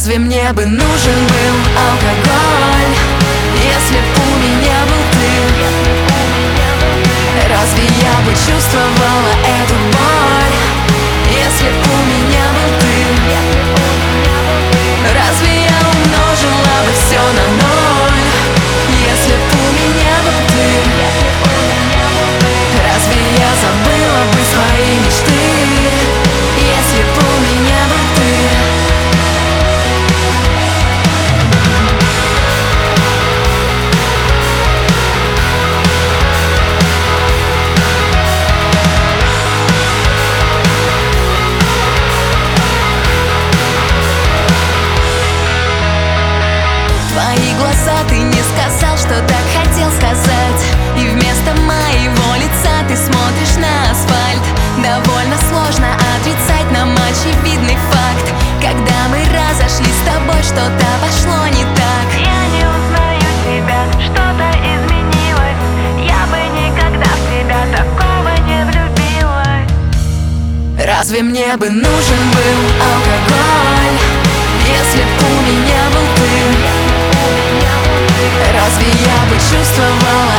Разве мне бы нужен был алкоголь, если б у меня был ты? Разве я бы чувствовала эту боль, если б у меня был ты? Разве я умножила бы все на ноль, если б у меня был ты? Разве я забыла бы свои мечты, если б у меня был ты? Твои глаза, ты не сказал, что так хотел сказать, и вместо моего лица ты смотришь на асфальт. Довольно сложно отрицать нам очевидный факт: когда мы разошлись с тобой, что-то пошло не так. Я не узнаю тебя, что-то изменилось. Я бы никогда в тебя такого не влюбилась. Разве мне бы нужен был алкоголь, если б у меня был ты? Разве я бы чувствовала